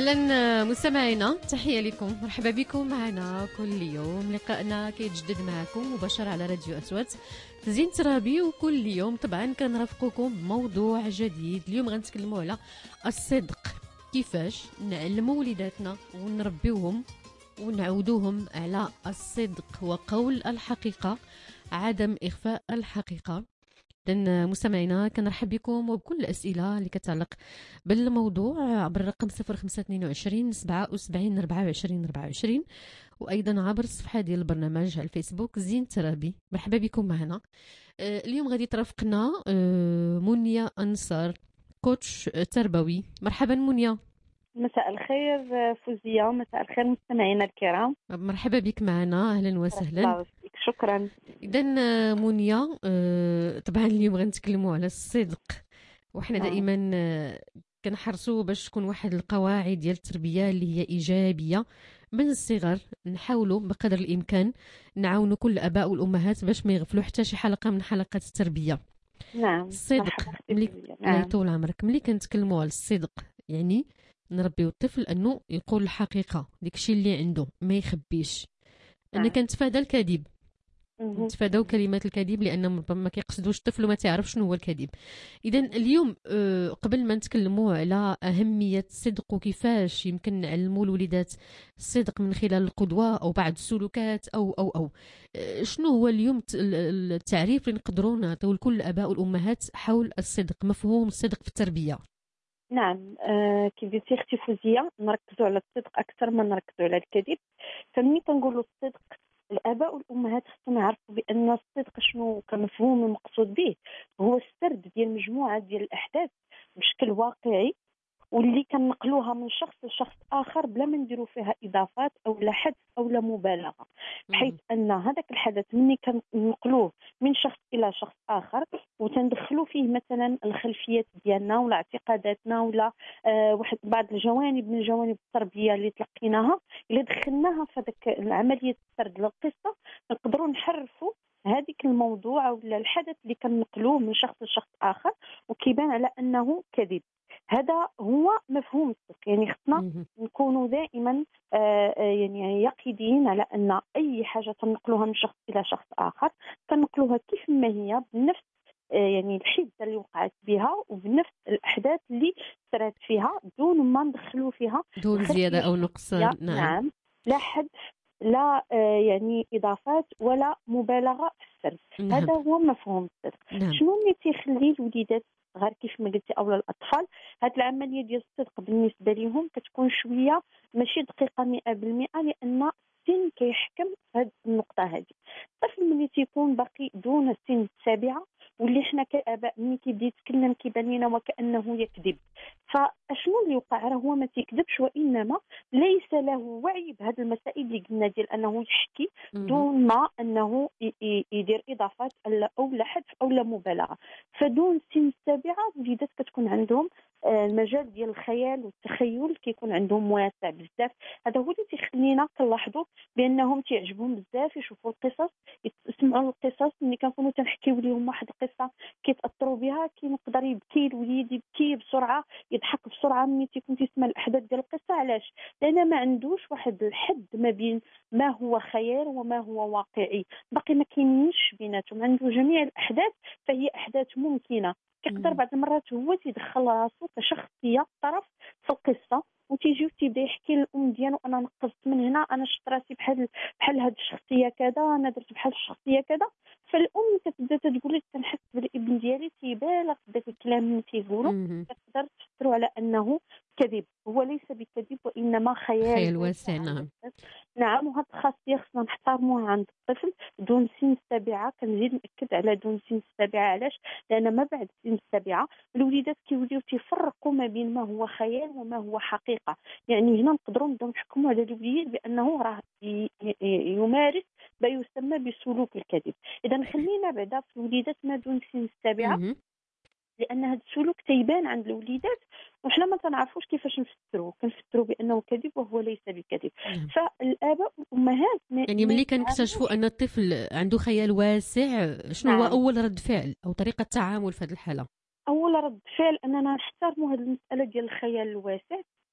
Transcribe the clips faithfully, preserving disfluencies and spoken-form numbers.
اهلا مستمعينا، تحيه لكم، مرحبا بكم معنا كل يوم. لقائنا كيتجدد معكم مباشر على راديو أصوات زين ترابي، وكل يوم طبعا كنرافقكم بموضوع جديد. اليوم غنتكلموا على الصدق، كيفاش نعلموا وليداتنا ونربيوهم ونعودوهم على الصدق وقول الحقيقه، عدم اخفاء الحقيقه. إذن مستمعينا كنرحب بكم وبكل الأسئلة اللي كتعلق بالموضوع عبر الرقم صفر خمسة اثنين وعشرين سبعة وسبعين أربعة وعشرين أربعة وعشرين، وأيضا عبر الصفحة ديال البرنامج على الفيسبوك زين ترابي. مرحبا بكم معنا. آه اليوم غادي ترافقنا آه منيا أنصار، كوتش تربوي. مرحبا منيا. مساء الخير فوزية، مساء الخير مستمعينا الكرام. مرحبا بك معنا، أهلا وسهلا. شكرا. إذن منيا، طبعا اليوم غنتكلموا على الصدق، وحنا دائما كنحرصوا باش تكون واحد القواعد ديال التربيه اللي هي ايجابيه من الصغر. نحاولوا بقدر الامكان نعاونوا كل الاباء والامهات باش ما يغفلوا حتى شي حلقه من حلقات التربيه. نعم. الصدق ملي نعم. طول عمرك ملي كنتكلموا على الصدق يعني نربيو الطفل انه يقول الحقيقه، داكشي اللي عنده ما يخبيش. نعم. انا كنتفادى الكذب، نتفاداو كلمات الكذب لان ما كيقصدوش الطفل وما تعرف شنو هو الكذب. اذا اليوم قبل ما نتكلموا على اهميه الصدق وكيفاش يمكن نعلموا الوليدات الصدق من خلال القدوه او بعض السلوكات او او او شنو هو اليوم التعريف اللي نقدروا نعطيو لكل الاباء والامهات حول الصدق، مفهوم الصدق في التربيه؟ نعم. آه كيف قلتي اختي فوزيه، نركزوا على الصدق اكثر ما نركزوا على الكذب. فملي كنقولوا الصدق، الآباء والأمهات خصهم يعرفوا بأن الصدق شنو كمفهوم المقصود به، هو السرد ديال مجموعة ديال الأحداث بشكل واقعي، واللي كنقلوها من شخص لشخص آخر بلا ما نديروا فيها إضافات أو لا حذف أو لا مبالغة، بحيث أن هذاك الحدث مني كنقلوه من شخص إلى شخص آخر وتندخلوا فيه مثلا الخلفيات ديالنا ولا اعتقاداتنا ولا آه واحد بعض الجوانب من جوانب التربية اللي تلقيناها، اللي دخلناها في هذاك عملية السرد للقصة، نقدروا نحرفوا هذيك الموضوع ولا الحدث اللي كنقلوه من شخص لشخص آخر وكيبان على أنه كذب. هذا هو مفهوم الصدق. يعني خصنا نكونوا دائما آه يعني يقظين على أن أي حاجة تنقلوها من شخص إلى شخص آخر تنقلوها كيف ما هي بنفس آه يعني الحدة اللي وقعت بها وبنفس الأحداث اللي صارت فيها، دون ما ندخلوا فيها دون زيادة أو نقصان. نعم. نعم، لا حذف لا آه يعني إضافات ولا مبالغة في السرد. نعم. هذا هو مفهوم الصدق. نعم. شنو اللي تيخلي الوليدات غير كيف ما قلتي اولا الاطفال هاد العمليه ديال الصدق بالنسبه لهم كتكون شويه ماشي دقيقه مئة بالمئة، لان السن كيحكم في هاد النقطه هذه. الطفل ملي تيكون باقي دون السن السابعه واللي حنا كاباء ملي كيبدا يتكلم كيبان لنا وكانه يكذب، فاشنو اللي وقع؟ راه هو ما تيكذبش، وانما ليس له وعي بهذه المسائل اللي قلنا ديال انه يحكي دون ما انه يدير اضافات او لا حذف او لا مبالغه. فدون السن السابعه الوليدات كتكون عندهم المجال ديال الخيال والتخيل كيكون عندهم واسع بزاف. هذا هو اللي تيخلينا كنلاحظوا بانهم تيعجبهم بزاف يشوفوا القصص، يسمعوا القصص. ملي كنكونوا تنحكيو لهم واحد القصه كيتاثروا بها، كيقدر يبكي الوليد، يبكي بسرعه، يضحك بسرعه ملي تيكون تيسمع الاحداث ديال القصه. علاش؟ لان ما عندوش واحد الحد ما بين ما هو خيال وما هو واقعي، باقي ما كاينش بيناتهم، عنده جميع الاحداث فهي احداث ممكنه. كيقدر بعض المرات هو تيدخل راسو كشخصيه طرف في القصه وتيجي وتيبدا يحكي للام ديالو انا نقصت من هنا، انا شفت راسي بحال بحال هاد الشخصيه كذا، انا درت بحال الشخصيه كذا. فالام كتبدا تقول لك تنحس بالابن ديالي تيبالغ في داك الكلام اللي تيقولوا، تقدر تفسروا على انه كذب. هو ليس بكذب وانما خيال خيال واسع. نعم. نعم. وهاد الخاصيه خصنا نحترموها عند الطفل دون سن السابعه. كنزيد ناكد على دون سن السابعه. علاش؟ لان ما بعد سن السابعه الوليدات كيوليو تيفرقوا ما بين ما هو خيال وما هو حقيقه. يعني هنا نقدروا نبداو نحكموا على الوليد بانه راه يمارس ما يسمى بسلوك الكذب. اذا خلينا بعدا في الوليدات ما دون سن السابعه، لان هذا السلوك تيبان عند الوليدات وحنا ما تنعرفوش كيفاش نفسروه، كنفسروا بانه كذب وهو ليس بكذب. نعم. فالاباء والامهات يعني ملي كنكتشفوا ان الطفل عنده خيال واسع، شنو هو نعم. اول رد فعل او طريقه تعامل في هذه الحاله؟ اول رد فعل اننا نحترموا هذه المساله ديال الخيال الواسع،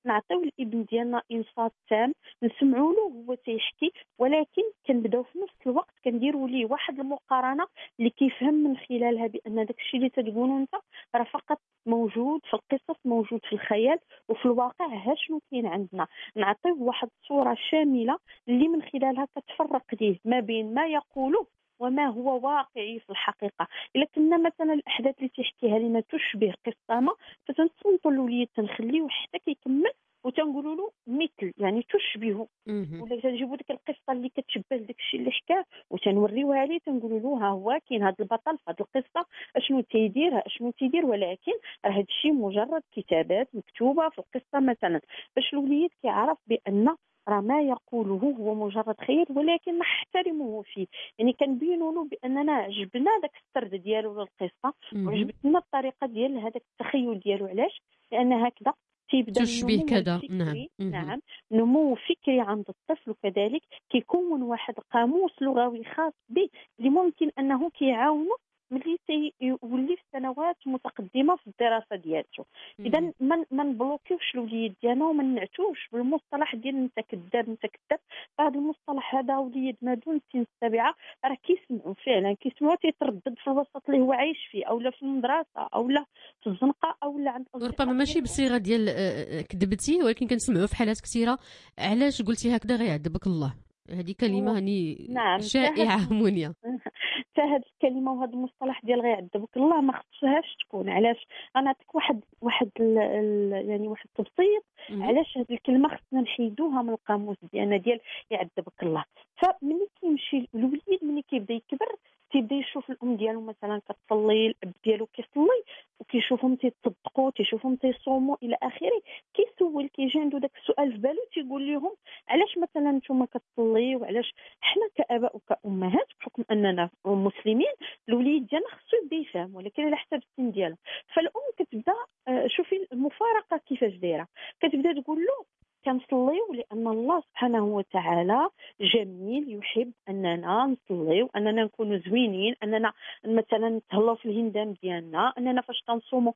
نعطيو الابن ديالنا انصات تام، نسمعوا له هو تيحكي، ولكن كنبداو في نفس الوقت كنديروا ليه واحد المقارنه اللي كيفهم من خلالها بان داك الشيء اللي تتقولوا انت راه فقط موجود في القصص، موجود في الخيال، وفي الواقع ها شنو كاين عندنا. نعطيه واحد الصوره شامله اللي من خلالها كتفرق ليه ما بين ما يقوله وما هو واقعي في الحقيقه. الا كنا مثلا الاحداث اللي تيحكيها لنا تشبه قصه ما، فتنصنتوا الوليد تنخليوه حتى كيكمل وتنقولوا له مثل، يعني تشبه، ولا تنجيبوا ديك القصه اللي كتشبه داك الشيء اللي حكاه وتنوريوها ليه، تنقولوا له ها هو كاين هذا البطل في هذه القصه اشنو تيدير اشنو تيدير، ولكن راه هذا الشيء مجرد كتابات مكتوبه في القصه مثلا، باش الوليد كيعرف بان راه ما يقوله هو مجرد خير ولكن نحترمه فيه. يعني كنبينوا له باننا عجبنا داك السرد ديالو للقصه، وعجبتنا الطريقه ديال هذاك التخيل ديالو. علاش؟ لان هكذا تيبدا تشبه النمو كذا. الفكري. نعم. نعم، نمو فكري عند الطفل، وكذلك كيكون واحد قاموس لغوي خاص به اللي ممكن انه كيعاونه ملي تيولي في سنوات متقدمه في الدراسه ديالته. اذا ما ما نبلوكيوش الوليد ديالنا وما نعتوش بالمصطلح ديال انت كذاب انت كذاب. هذا المصطلح هذا وليد ما دون سن السابعه راه كيسمعوا فعلا، كيسمعوا تيتردد في الوسط اللي هو عايش فيه، اولا في المدرسه، اولا في الزنقه، اولا عند ربما ماشي بصيغه ديال كذبتي، ولكن كنسمعوا في حالات كثيره علاش قلتي هكذا غيعذبك الله. هذه كلمه هاني نعم شائعه منيا. حتى هذه الكلمه وهذا المصطلح ديال غيعذبك الله ما خصهاش تكون. علاش؟ غنعطيك واحد واحد ال ال يعني واحد التبسيط علاش هذه الكلمه خصنا نحيدوها من القاموس ديالنا ديال يعذبك الله. فملي كيمشي الوليد ملي كيبدا يكبر تيبدا يشوف الام ديالو مثلا كتصلي، الاب ديالو كيصلي، وكيشوفهم تيتصدقوا، تيشوفهم تيصوموا الى اخره، كيسول كيجي عنده داك السؤال في بالو، تيقول لهم علاش مثلا نتوما كتصلي وعلاش حنا كاباء وكامهات بحكم اننا مسلمين الوليد ديالنا خصو يبدا يفهم، ولكن على حسب السن ديالو. فالام كتبدا شوفي المفارقه كيفاش دايره، كتبدا تقول له كنصليو لان الله سبحانه وتعالى جميل، يحب اننا نصليو، اننا نكونوا زوينين، اننا مثلا نتهلاو في الهندام ديالنا، اننا فاش كنصوموا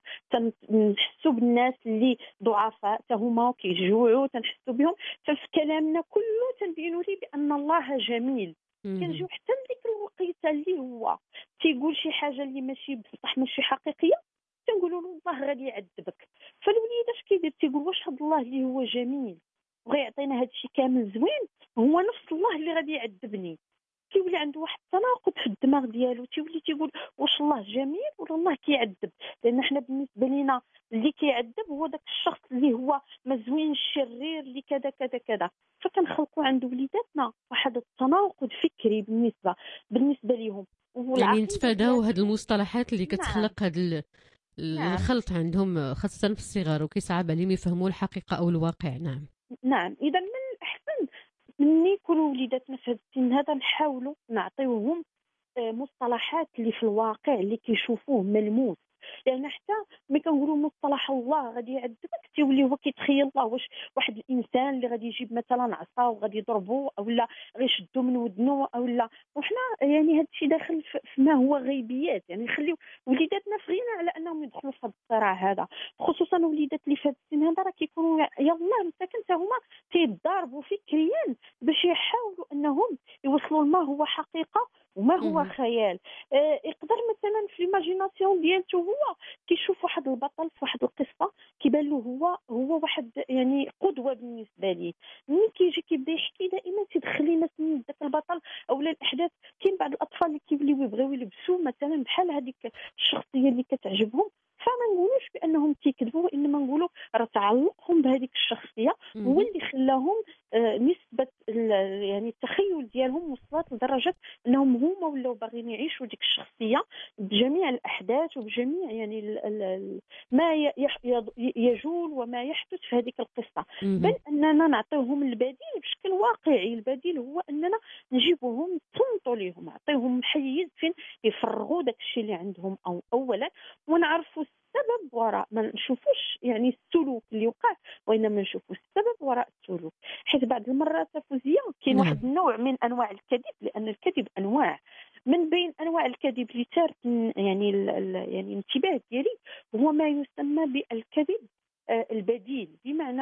تنحسوا بالناس اللي ضعفاء حتى هما كيجوعوا تنحسوا بهم. ففي كلامنا كله تنبينوا لي بان الله جميل. كنجيو حتى لديك الوقيته اللي هو تيقول شي حاجه اللي ماشي بصح ماشي حقيقيه، تنقولوا له الله غادي يعذبك. فالوليد اش كيدير؟ تيقول واش هذا الله اللي هو جميل وغيعطينا هذا الشيء كامل زوين هو نفس الله اللي غادي يعذبني؟ كيولي عنده واحد التناقض في الدماغ ديالو، تيولي تيقول واش الله جميل ولا الله كيعذب؟ لان حنا بالنسبه لينا اللي كيعذب هو داك الشخص اللي هو مزوين الشرير اللي كذا كذا كذا. فكنخلقوا عند وليداتنا واحد التناقض فكري بالنسبه بالنسبه لهم. يعني نتفاداو هاد المصطلحات اللي كتخلق نعم. هاد الخلط عندهم خاصه في الصغار، وكيصعب عليهم يفهموا الحقيقه او الواقع. نعم نعم. اذا من الاحسن ملي يكونوا وليداتنا في هذا السن هذا نحاولوا نعطيوهم مصطلحات اللي في الواقع اللي كيشوفوه ملموس. لان حتى ملي كنقولوا مصطلح الله غادي يعذبك تيولي هو كيتخيل الله واش واحد الانسان اللي غادي يجيب مثلا عصا وغادي يضربه، اولا غيشدو من ودنه، اولا وحنا يعني هذا الشيء داخل في ما هو غيبيات. يعني نخليو وليداتنا في غنى على انهم يدخلوا في هذا الصراع هذا، خصوصا وليدات اللي في هذا السن هذا راه كيكونوا يلاه مساكن حتى هما تيضاربوا فكريا باش يحاولوا انهم يوصلوا لما هو حقيقه وما هو خيال. آه يقدر مثلا في الايماجيناسيون ديالته هو كيشوف واحد البطل في واحد القصه كيبان له هو هو واحد يعني قدوه بالنسبه ليه. ملي كيجي كيبدا يحكي دائما تيدخل لنا سميت ذاك البطل اولا الاحداث. كاين بعض الاطفال اللي كيوليو يبغيو يلبسوا مثلا بحال هذيك الشخصيه اللي كتعجبهم، فما نقولوش بانهم تيكذبوا، وانما نقولوا راه تعلقهم بهذيك الشخصيه هو اللي خلاهم آه نسبه يعني التخيل ديالهم وصلت لدرجه انهم هما ولاو باغيين يعيشوا ديك الشخصيه بجميع الاحداث وبجميع يعني ال ال ما يجول وما يحدث في هذيك القصه. بل اننا نعطيهم البديل بشكل واقعي. البديل هو اننا نجيبوهم نصنتوا ليهم، نعطيهم حيز فين يفرغوا داك الشيء اللي عندهم او اولا، ونعرفوا السبب وراء، ما نشوفوش يعني السلوك اللي وقع وانما نشوفوا السبب وراء السلوك. حيت بعض المرات فوزيه كاين نعم. واحد النوع من انواع الكذب، لان الكذب انواع، من بين انواع الكذب اللي ثارت يعني ال ال يعني الانتباه ديالي هو ما يسمى بالكذب البديل. بمعنى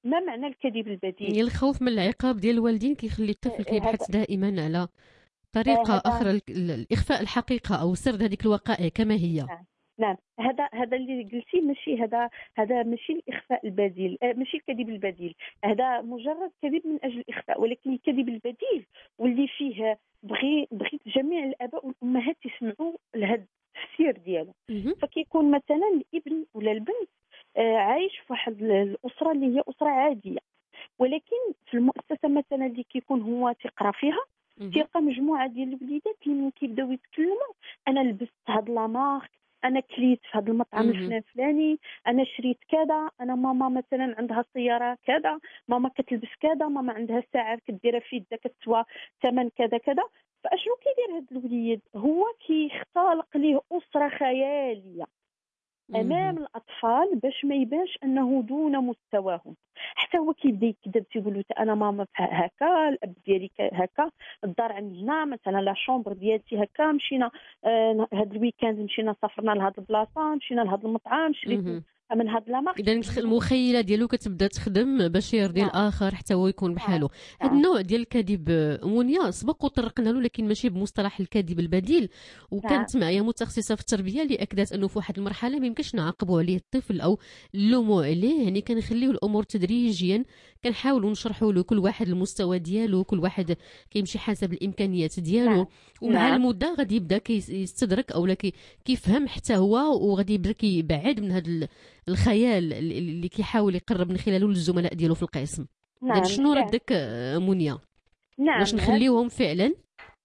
ما معنى الكذب البديل؟ يعني الخوف من العقاب ديال الوالدين كيخلي الطفل كيبحث دائما على طريقه اخرى لاخفاء الحقيقه او سرد هذيك الوقائع كما هي. نعم، هذا هذا اللي قلتي ماشي هذا هذا ماشي الاخفاء البديل، ماشي الكذب البديل، هذا مجرد كذب من اجل الاخفاء. ولكن الكذب البديل واللي فيه بغي بغيت جميع الاباء والامهات يسمعوا لهذا التفسير ديالو. فكيكون مثلا الابن ولا البنت عايش في واحد الاسره اللي هي اسره عاديه، ولكن في المؤسسه مثلا اللي كيكون هو تيقرا فيها تلقى مجموعه ديال الوليدات اللي من كيبداو يتكلموا انا لبست هاد لا مارك، انا كليت في هذا المطعم الفلاني فلاني، انا شريت كذا، انا ماما مثلا عندها سياره كذا، ماما كتلبس كذا، ماما عندها ساعه كديرها في يدها كتسوى ثمن كذا كذا. فاشنو كيدير هذا الوليد؟ هو كيختلق ليه اسره خياليه امام الاطفال باش ما يبانش انه دون مستواهم. حتى هو كيبدا يكذب تيقول له انا ماما هكا، الاب ديالي هكا، الدار عندنا مثلا لا شومبر ديالتي هكا، مشينا آه هاد الويكاند مشينا سافرنا لهاد البلاصه، مشينا لهاد المطعم، شريت من هاد لا مارك. اذا المخيله ديالو كتبدا تخدم باش يرضي الاخر حتى هو يكون بحاله. هذا النوع ديال الكذب منيا سبق وطرقنا له، لكن ماشي بمصطلح الكذب البديل. وكانت معايا متخصصه في التربيه اللي اكدت انه في واحد المرحله ما يمكنش نعاقبوا عليه الطفل او نلوموا عليه، يعني كنخليو الامور تدريجيا، كنحاولوا نشرحوا له كل واحد المستوى ديالو، كل واحد كيمشي حسب الامكانيات ديالو. ومع المده غادي يبدا كيستدرك او كيفهم حتى هو، وغادي يبدا كيبعد من هذا الخيال اللي كيحاول يقرب من خلاله للزملاء ديالو في القسم. نعم. شنو ردك منيا؟ نعم، باش نخليوهم فعلا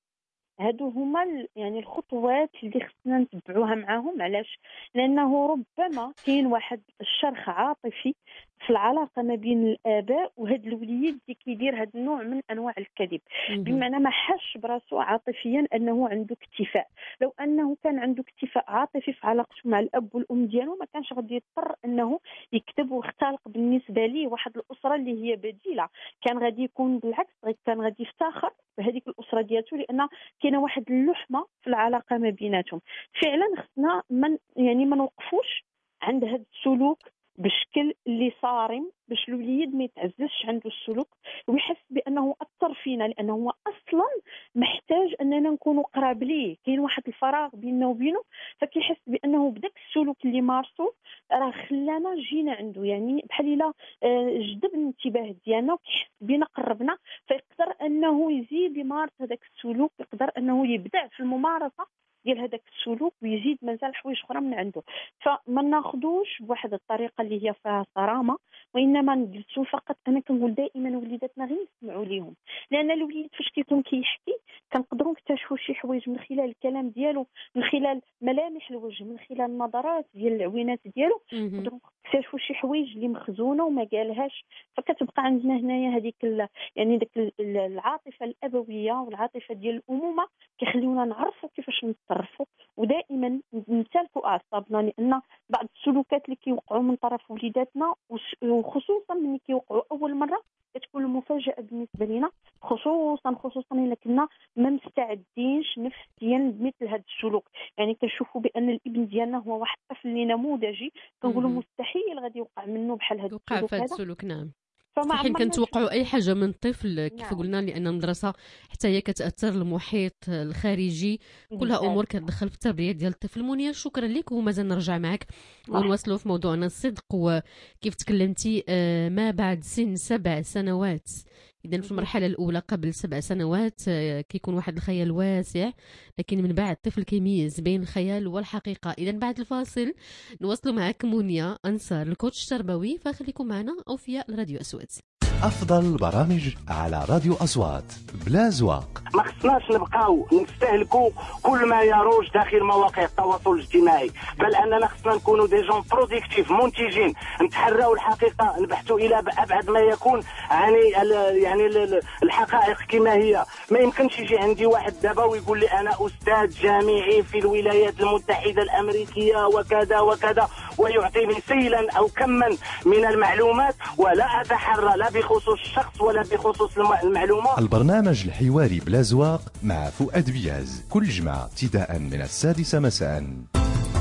هادو هما يعني الخطوات اللي خصنا نتبعوها معاهم. علاش؟ لانه ربما كاين واحد الشرخ عاطفي في العلاقه ما بين الاباء وهاد الوليد اللي كيدير هاد النوع من انواع الكذب، بمعنى ما حش براسو عاطفيا انه عنده اكتفاء. لو انه كان عنده اكتفاء عاطفي في علاقته مع الاب والام ديالو ما كانش غادي يضطر انه يكذب ويختلق بالنسبه ليه واحد الاسره اللي هي بديله. كان غادي يكون بالعكس، كان غادي يفتخر بهذيك الاسره ديالته، لان كاينه واحد اللحمه في العلاقه ما بيناتهم. فعلا خصنا من يعني ما نوقفوش عند هذا السلوك بشكل اللي صارم، باش الوليد ما يتعززش عنده السلوك ويحس بانه اثر فينا، لانه هو اصلا محتاج اننا نكونوا قراب ليه. كاين واحد الفراغ بيننا وبينه، فكيحس بانه بداك السلوك اللي مارسو راه خلانا جينا عنده، يعني بحال الا جذب الانتباه ديالنا وكيحس بينا قربنا، فيقدر انه يزيد يمارس هذاك السلوك، يقدر انه يبدع في الممارسه ديال هذاك السلوك ويزيد مازال حوايج اخرى من عنده. فما ناخذوش بواحد الطريقه اللي هي فيها صرامه، وانما نجلسوا فقط. انا كنقول دائما وليداتنا غير نسمعوا ليهم، لان الوليد فاش كيكون كيحكي كنقدروا نكتشفوا شي حوايج من خلال الكلام ديالو، من خلال ملامح الوجه، من خلال النظرات ديال العوينات ديالو، نقدروا نكتشفوا شي حوايج اللي مخزونه وما قالهاش. فكتبقى عندنا هنايا هذيك يعني ديك العاطفه الابويه والعاطفه ديال الامومه كيخليونا نعرفوا كيفاش نتصرفوا، ودائما نمتلكوا اعصابنا، لان بعض السلوكات اللي كيوقعوا من طرف وليداتنا وخصوصا ملي كيوقعوا اول مره كتكون المفاجاه بالنسبه لنا، خصوصا خصوصا الا كنا ما مستعدينش نفسيا بمثل هذا السلوك. يعني كنشوفوا بان الابن ديالنا هو واحد الطفل اللي نموذجي، كنقولوا مستحيل غادي يوقع منه بحال هذا السلوك. وقع في هذا السلوك نعم. مستحيل كنتوقعوا اي حاجه من طفل كيف نعم. قلنا لان المدرسه حتى هي كتاثر المحيط الخارجي، كلها امور كتدخل في التربيه ديال الطفل. منيا شكرا لك، ومازال نرجع معك ونواصلوا في موضوعنا الصدق. وكيف تكلمتي ما بعد سن سبع سنوات، اذا في المرحله الاولى قبل سبع سنوات كيكون واحد الخيال واسع، لكن من بعد الطفل كيميز بين الخيال والحقيقه. اذا بعد الفاصل نواصلوا معك منيا انصار الكوتش التربوي، فخليكم معنا اوفياء لراديو أصوات. أفضل البرامج على راديو أصوات بلا زواق. ما خصناش نبقاو نستهلكوا كل ما يروج داخل مواقع التواصل الاجتماعي، بل أننا خصنا نكونوا دي جون برودكتيف منتجين، نتحروا الحقيقة، نبحثوا إلى أبعد ما يكون عن يعني الحقائق كما هي. ما يمكنش يجي عندي واحد دابا ويقول لي أنا أستاذ جامعي في الولايات المتحدة الأمريكية وكذا وكذا، ويعطيني سيلا أو كما من المعلومات، ولا أتحرى لا بخصوص الشخص ولا بخصوص المعلومة. البرنامج الحواري بلا زواق مع فؤاد بياز كل جمعة ابتداء من السادسة مساء.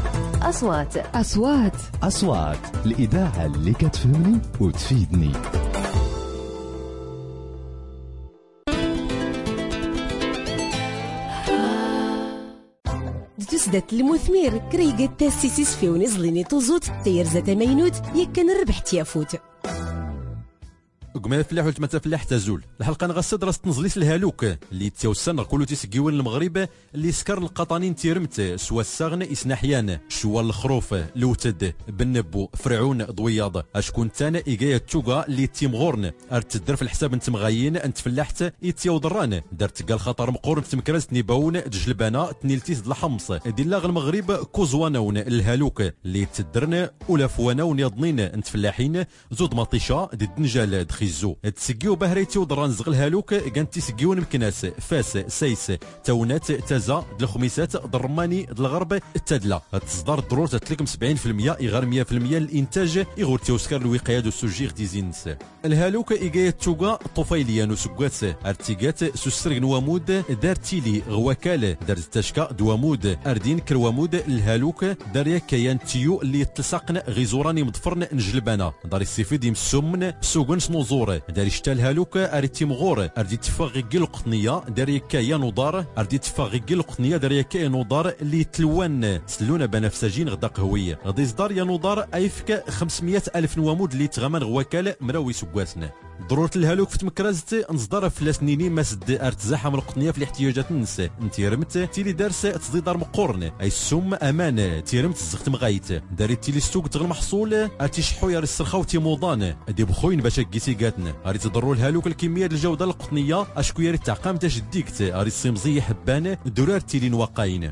أصوات أصوات أصوات الإذاعة اللي كتفهمني وتفيدني. تسدات المثمير كريقة تاسيسيس في ونزليني توزوت تيرزة مينوت يكن الربح تيافوت قمنا فلاح وتمتا فلاح تزول الحلقه نغسد راس تنزليس الهالوك اللي تيوسن كلو تيسقيون المغرب اللي سكر القطانين تيرمت سوا الساغن اسناحيان شوا الخروف لوتد بنبو فرعون ضوياض اشكون تانا ايجايا توغا اللي تيمغورن ارتدر في الحساب انت مغايين انت فلاحت يتيو ضران درت قال خطر مقورن تمكرز تنيباون دجلبانا تنيلتيز الحمص ديلاغ المغرب كوزوانون الهالوك اللي تدرن ولا فوانون يضنين انت فلاحين زود مطيشه دي الدنجال دخيزو تسقيو بهريتي ودران زغل هالوك كانت تسقيون مكناس فاس سيس تونات تازا د الخميسات د الرماني د الغرب التادله تصدر الضرور تتلكم سبعين بالمئة يغير مئة بالمئة الانتاج يغور تيوسكر الوقايه دو السوجيغ ديزينس الهالوك ايجايا توغا طفيليا نسقات ارتيغات سوسرغ نوامود دار تيلي غواكال دار تشكا دوامود اردين كروامود الهالوك دار كيان تيو اللي تلصقن غيزوراني مضفرن نجلبانا دار السيفيد يمسومن سوغن نوزور دار شتا الهالوك اريتي مغور اردي تفاغي القطنيه دار كيان نضار اردي تفاغي القطنيه دار كيان نضار اللي تلوان سلونا بنفسجين غدا قهويه غادي يصدر يا نضار ايفك خمسمئة الف نوامود اللي تغمن غواكال مراوي سكواسنا ضرورة الهالوك في تمكرازت نصدر في لاسنيني ما سد ارتزاحم القطنيه في الاحتياجات الناس انتيرمت تيلي دارس تصدير مقورن اي السم امان تيرمت الزغت مغايت داري تيلي ستوك تغل محصول اتيشحو يا السرخه وتيموضان دي بخوين باش كيسيقاتنا اري تضروا الهالوك الكميه الجوده القطنيه اشكو يا ريت تعقام تاش ديكت اري السمزي حبان درار تيلي نواقاين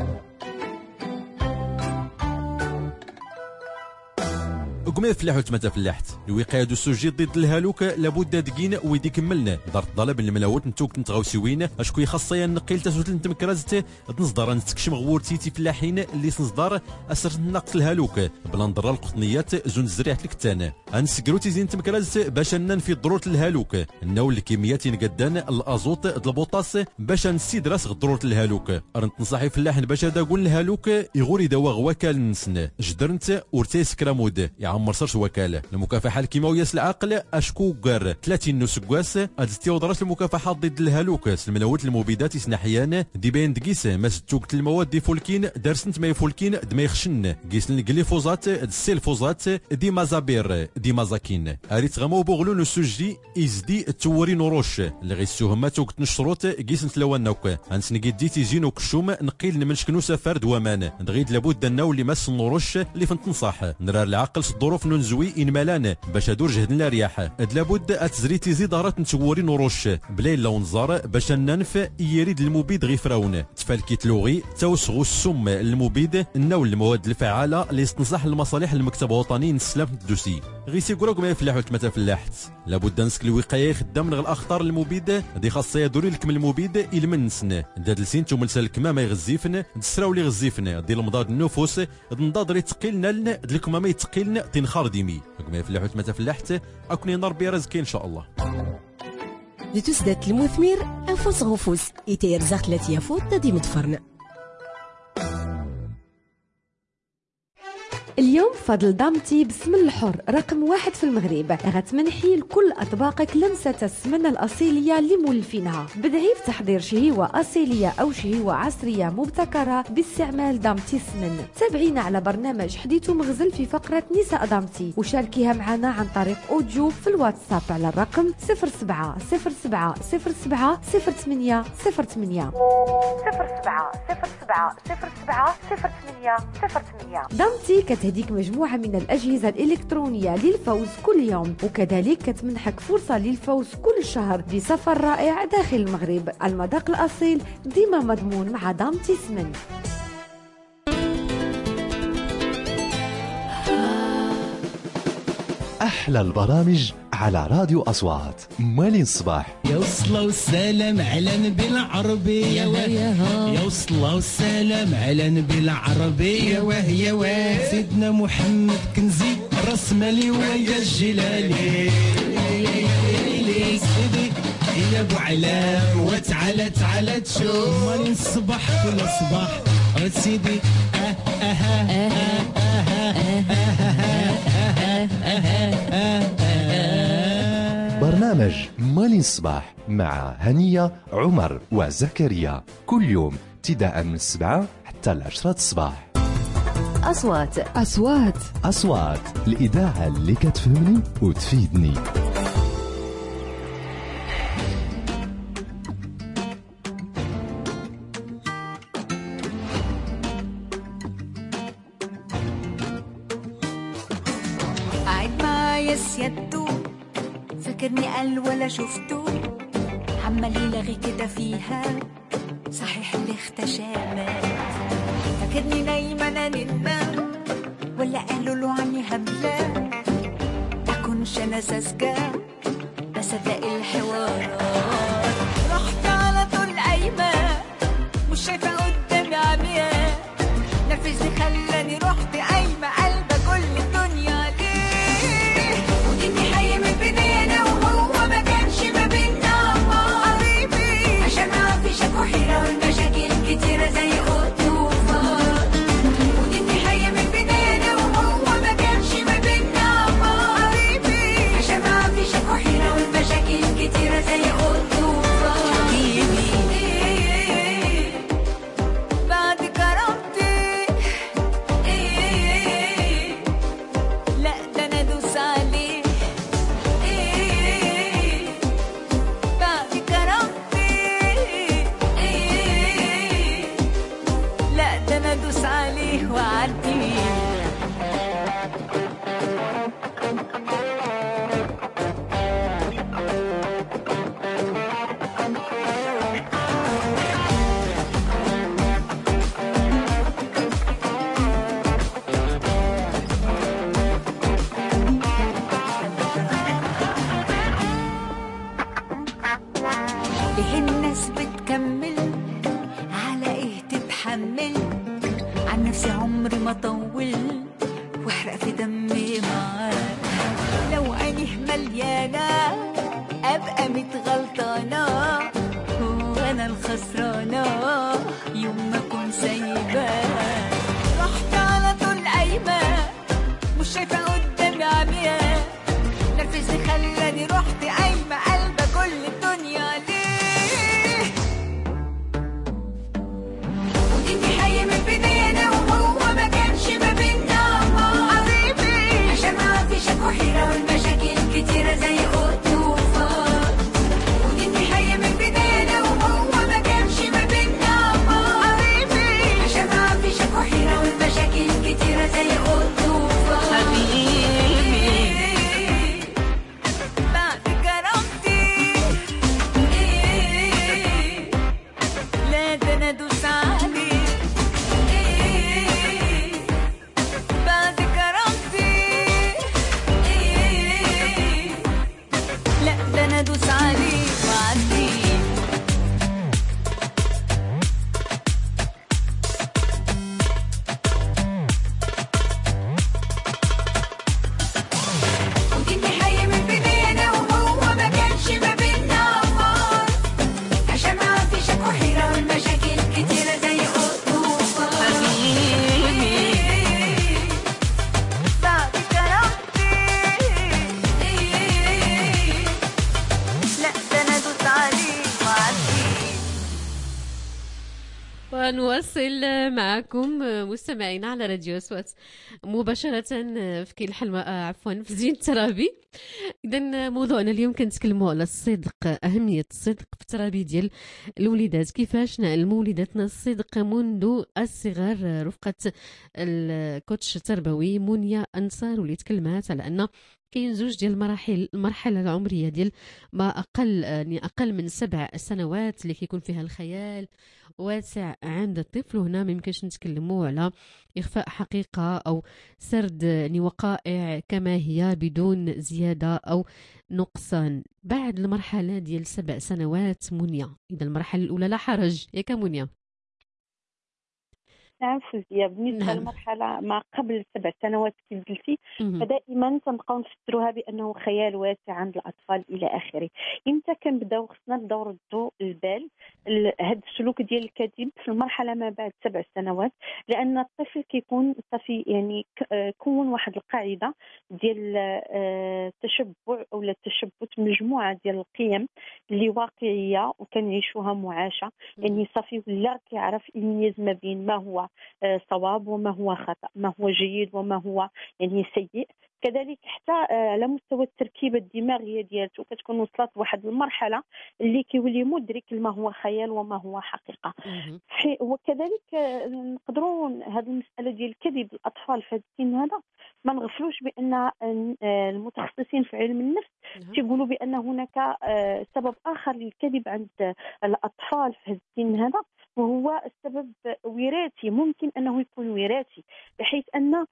قمنا فلاح وتمتا فلاحت الوقايه دو السوجي ضد الهالوك لابد دقين ويدي كملنا دار طلب الملاوت نتوك نتغاوسيوين اشكو يخصيا نقيل تسوت نتمكرازت نصدر نستكشم غورتي تي فلاحين اللي نصدر اسر نقص الهالوك بلا نضر القطنيات زون زريعه الكتان انسكرو تيزين تمكرازت باش ننفي ضروره الهالوك النو الكميات ينقدان الازوت د البوطاس باش نسيد راس ضروره الهالوك رنت نصحي فلاح باش هذا قول الهالوك يغور يدوا غواكال نسن جدرنت ورتيس كرامود عمر صرش وكاله المكافحه الكيماويه العقل اشكو قار ثلاثين نسكواس ادستيو درس المكافحه ضد الهالوك الملوث المبيدات اسنحيان دي بين دقيس مسجوك المواد دي فولكين درسنت ما يفولكين دما يخشن قيس الجليفوزات السيلفوزات دي مازابير دي مازاكين اريت غمو بوغلون السجدي ازدي التوري نوروش اللي غيسوهم ما توك نشروت قيس نتلوانوك انسنقي دي تيزينو كشوم نقيل نمنشكنو سفر دوامان دغيد لابد النو اللي مس نوروش اللي فنت نصح نرى العقل الظروف ننزوي ان مالان باش هادور جهدنا رياح اد لابد اتزري تيزي دارات نتوري نوروش بلا الا ونزار باش ننف يريد المبيد غي فراون تفالكيت لوغي توسغو السم المبيد النو المواد الفعاله اللي تنصح المصالح المكتب الوطني نسلام الدوسي غي سيكوراك ما يفلاح وتمتا فلاحت لابد نسك الوقايه خدام من الاخطار المبيد دي خاصه يدوري لكم المبيد المنسن داد لسين توم الكما ما يغزيفن دسراو لي غزيفن ديال المضاد النفوس نضاد ري تقيلنا لنا الكما ما يتقيلنا تنخار ديمي ما يفلاح وتمتا فلاحت اكوني نربي رزقي ان شاء الله لتسدات المثمر انفس غفوس يتير زاخت لا يفوت دي مدفرن اليوم فضل دامتي بسمن الحر رقم واحد في المغرب غتمنحي لكل اطباقك لمسه السمنه الاصيليه اللي مولفينها. بدعي في تحضير شهيوه اصيليه او شهيوه عصريه مبتكره باستعمال دامتي السمن. تابعينا على برنامج حديث مغزل في فقره نساء دامتي وشاركيها معنا عن طريق اوديو في الواتساب على الرقم صفر سبعة صفر سبعة صفر سبعة صفر ثمانية صفر ثمانية صفر سبعة صفر سبعة صفر سبعة صفر ثمانية صفر ثمانية. دامتي كتهديك مجموعة من الأجهزة الإلكترونية للفوز كل يوم، وكذلك كتمنحك فرصة للفوز كل شهر بسفر رائع داخل المغرب. المذاق الأصيل ديما مضمون مع دامتي سمن. أحلى البرامج على راديو أصوات مالين الصباح. يا وصلة والسلام على نبي العربي يا واه يا وصلة والسلام على نبي العربي يا واه يا واه سيدنا محمد كنزي راس مالي ويا الجلالي سيدي يا ابو علام وتعالى تعالى تشوف مالين الصباح كل صباح سيدي اه اه اه برنامج مالين الصباح مع هنية عمر وزكريا كل يوم ابتداء من السبعة حتى حتى العشرة الصباح. أصوات أصوات أصوات الإذاعة اللي كتفهمني وتفيدني. قاعد معايا سيادته فاكرني قال ولا شفته عمال يلغي كده فيها صحيح اللي اختشامة فاكرني نايمة انا ننام ولا قالوا له عني هبلة اكونش انا ساذجة بصدق الحوارات رحت على طول قايمة مش شايفة قدامي عمياء نرفزني خلاني رحت قايمة قلبة كل الدنيا ليه وديني حي من بداية وهو ما كانش ما بينا قريبي عشان ما فيش اكو حيرة والمشاكل كتيرة زي قط وفار وديني حي من بداية وهو ما كانش ما بينا قريبي عشان ما فيش اكو حيرة والمشاكل كتيرة زي قط وفار حبيبي بعد كرامتي لا ده انا ادوس عليه بعد كرامتي لا ده انا ادوس عليه واعديه ليه الناس بتكمل على ايه تتحمل عن نفسي عمري ما طول واحرق في دمي معاه لو عينيه مليانة ابقى متغلطانة وانا الخسرانة يوم ما اكون سايباه رحت على طول قايمة مش شايفة قدامي عمياء نرفزني خلاني رحت قايمة قلبة كل الدنيا ليه وديني حي من بداية وهو ما كانش ما بينا قريبي عشان ما فيش اكو حيرة والمشاكل كتيرة زي قط وفار وديني حي من بداية وهو ما كانش ما بينا قريبي عشان ما فيش اكو حيرة والمشاكل كتيرة زي قط وفار حبيبي بعد كرامتي لا ده انا ادوس عليه بعد كرامتي لا ده انا ادوس عليه واعديه وديني حي من بداية وهو ما كانش ما بينا أمار عشان ما فيش اكو حيرة والمشاكل كتيرة زي قط وفار حبيبي بعد كرامتي لا ده انا ادوس عليه واعديه ونواصل معكم مستمعينا على راديو أصوات مباشرة في كل حلمة عفوا في زين الترابي. إذا موضوعنا اليوم كنتكلموا على الصدق، أهمية الصدق في الترابي ديال الوليدات، كيفاش نعلموا وليداتنا الصدق منذ الصغر. رفقة الكوتش التربوي منيا أنصار واللي تكلمات على أن كاين زوج ديال المراحل، المرحله العمريه ديال ما اقل يعني اقل من سبع سنوات اللي كيكون فيها الخيال واسع عند الطفل، وهنا ما يمكنش نتكلموا على اخفاء حقيقه او سرد يعني وقائع كما هي بدون زياده او نقصان. بعد المرحله ديال سبع سنوات منيا، اذا المرحله الاولى لا حرج ياك منيا؟ نعم فوزية، بالنسبة نعم. للمرحلة ما قبل سبع سنوات كيف قلتي فدائما تنبقاو نفسروها بأنه خيال واسع عند الأطفال إلى آخره. إمتى كنبداو خصنا نبداو نردوا البال هذا السلوك ديال الكذب في المرحلة ما بعد سبع سنوات، لأن الطفل كيكون صافي يعني كون واحد القاعدة ديال التشبع أو التشبت، مجموعة ديال القيم اللي واقعية وكنعيشوها معاشة، يعني صافي ولا كيعرف يميز ما بين ما هو صواب وما هو خطأ، ما هو جيد وما هو يعني سيء. كذلك حتى على مستوى التركيبه الدماغيه ديالته كتكون وصلت لواحد المرحله اللي كيولي مدرك لما هو خيال وما هو حقيقه. وكذلك نقدروا هذه المساله ديال الكذب الاطفال في هذا السن هذا ما نغفلوش بان المتخصصين في علم النفس تيقولوا بان هناك سبب اخر للكذب عند الاطفال في هذا السن هذا، وهو السبب وراثي. ممكن انه يكون وراثي، بحيث ان